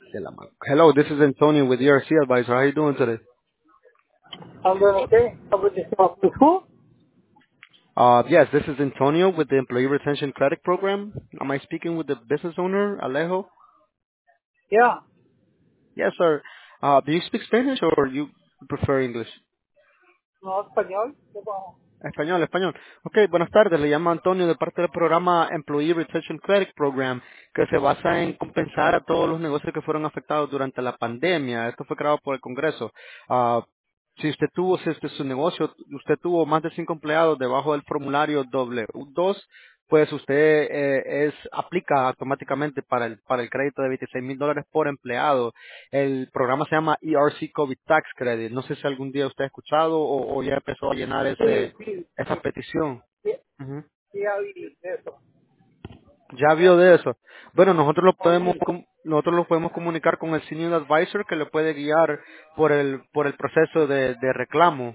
De la mano. Hello, this is Antonio with ERC Advisor. How are you doing today? I'm doing okay. How about yourself? With who? Yes, this is Antonio with the Employee Retention Credit Program. Am I speaking with the business owner, Alejo? Yeah. Yes, sir. Do you speak Spanish or you prefer English? No, español. ¿Qué pasa? Español, español. Ok, buenas tardes. Le llamo Antonio de parte del programa Employee Retention Credit Program, que se basa en compensar a todos los negocios que fueron afectados durante la pandemia. Esto fue creado por el Congreso. Si este su negocio, usted tuvo más de 5 empleados debajo del formulario W2, pues usted aplica automáticamente para el crédito de $26,000 por empleado. El programa se llama ERC COVID Tax Credit. No sé si algún día usted ha escuchado o ya empezó a llenar Sí, sí, esa sí. petición. Sí, Ujú. sí, ya vi eso. Ya vio Ya. de eso. Bueno, Oí. nosotros lo podemos comunicar con el Senior Advisor que le puede guiar por el proceso de reclamo.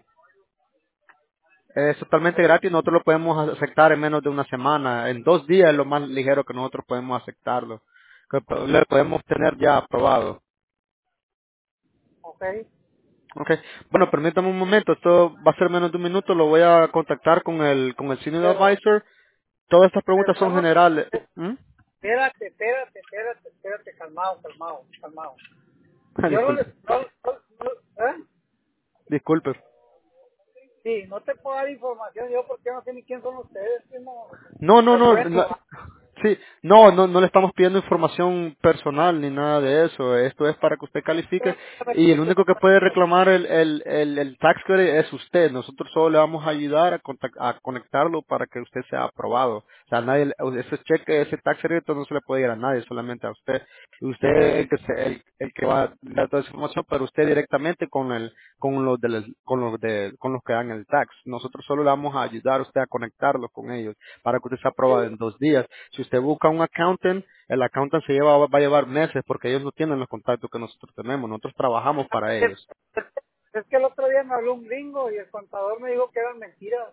Es totalmente gratis, nosotros lo podemos aceptar en menos de una semana. En 2 días es lo más ligero que nosotros podemos aceptarlo. Le podemos tener ya aprobado. Ok. Okay. Bueno, permítame un momento, esto va a ser menos de un minuto, lo voy a contactar con el Senior Pero, Advisor. Todas estas preguntas son ¿cómo? generales. ¿Mm? Espérate. Calmado. Yo no Disculpe, les... ¿eh? disculpe. Sí, no te puedo dar información yo porque no sé ni quién son ustedes. No, No, no, me no, pueden robar. sí, no le estamos pidiendo información personal ni nada de eso. Esto es para que usted califique y el único que puede reclamar el tax credit es usted. Nosotros solo le vamos a ayudar a conectarlo para que usted sea aprobado. O sea, ese cheque, ese tax credit no se le puede ir a nadie, solamente a usted. Usted es el que va a dar toda esa información, pero usted directamente con los que dan el tax. Nosotros solo le vamos a ayudar a usted a conectarlo con ellos para que usted se apruebe en 2 días. Si usted busca un accountant, el accountant va a llevar meses porque ellos no tienen los contactos que nosotros tenemos. Nosotros trabajamos para Es, ellos. es que el otro día me habló un gringo y el contador me dijo que eran mentiras.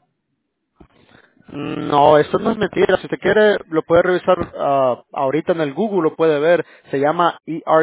No, esto no es mentira. Si usted quiere, lo puede revisar ahorita en el Google, lo puede ver. Se llama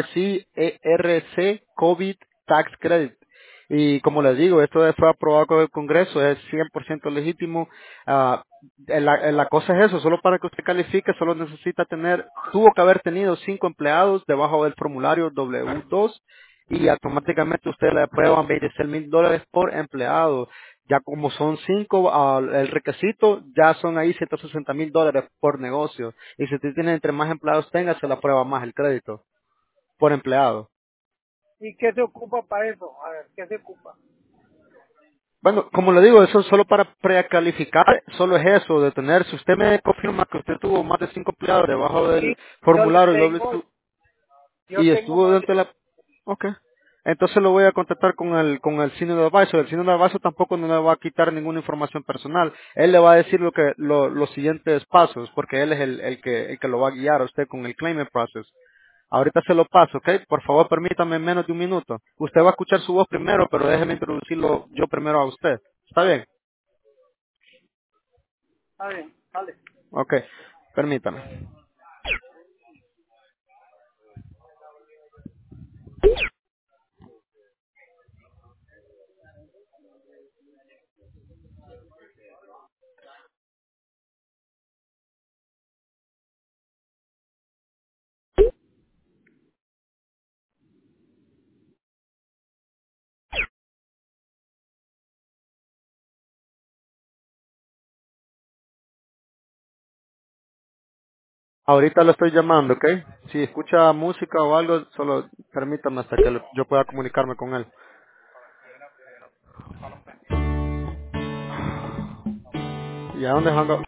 ERC COVID Tax Credit. Y como les digo, esto fue aprobado con el Congreso, es 100% legítimo. Ah, la cosa es eso, solo para que usted califique, solo necesita tuvo que haber tenido 5 empleados debajo del formulario W2 y automáticamente usted le aprueban $26,000 por empleado. Ya como son 5, el requisito ya son ahí $160,000 por negocio. Y si usted tiene entre más empleados tenga, se le aprueba más el crédito por empleado. ¿Y qué se ocupa para eso? A ver, ¿qué se ocupa? Bueno, como le digo, eso es solo para precalificar, solo es eso, de tener, si usted me confirma que usted tuvo más de 5 empleados debajo Sí, del yo formulario tengo, W2 yo y tengo estuvo más dentro de la... Ok. Entonces lo voy a contactar con el Senior Advisor. El Senior Advisor tampoco no le va a quitar ninguna información personal. Él le va a decir los siguientes pasos, porque él es el que lo va a guiar a usted con el claimant process. Ahorita se lo paso, ¿ok? Por favor, permítame menos de un minuto. Usted va a escuchar su voz primero, pero déjeme introducirlo yo primero a usted. ¿Está bien? Está bien, vale. Ok. Permítame. Ahorita lo estoy llamando, ¿ok? Si escucha música o algo, solo permítame hasta que yo pueda comunicarme con él. ¿Y a dónde hang up?